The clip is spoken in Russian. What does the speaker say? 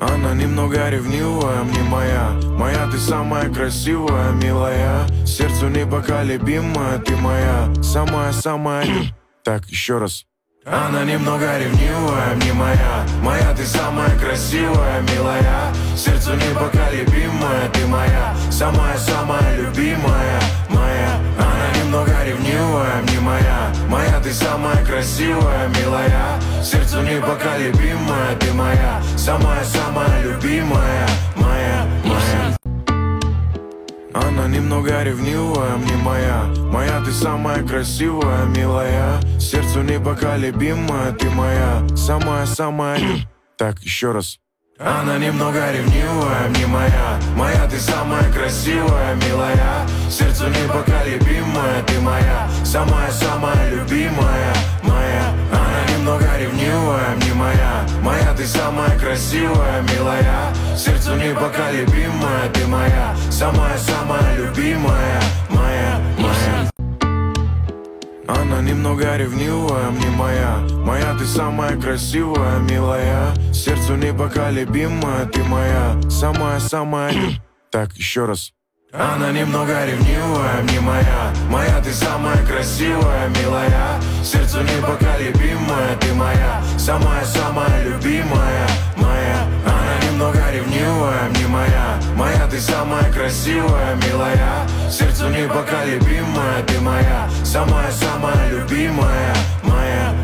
Она немного ревнивая, мне моя ты самая красивая, милая. Сердцу непоколебимая, ты моя самая-самая. Так, еще раз. Она немного ревнивая, мне моя ты самая красивая, милая. Сердцу непоколебимая, ты моя самая-самая любимая, моя. Она немного ревнивая, мне моя ты самая красивая, милая. Сердцу непоколебимая, ты моя самая-самая любимая, моя. Она немного ревнивая, мне моя ты самая красивая, милая. Сердцу непоколебимая, ты моя самая-самая. Так, еще раз. Она немного ревнивая, мне моя ты самая красивая, милая. Сердцу непоколебимая, ты моя самая-самая любимая, моя. Она немного ревнивая, мне моя ты самая красивая, милая. Сердцу непоколебимая, ты моя самая-самая любимая, моя. Она немного ревнивая, мне моя ты самая красивая, милая. Сердцу непоколебимая, ты моя самая-самая. Так, еще раз. Она немного ревнивая, мне моя ты самая красивая, милая. Сердцу непоколебимая, ты моя самая-самая любимая, моя. Она немного ревнивая, мне моя ты самая красивая, милая. Сердцу непоколебимая, ты моя самая-самая любимая, моя.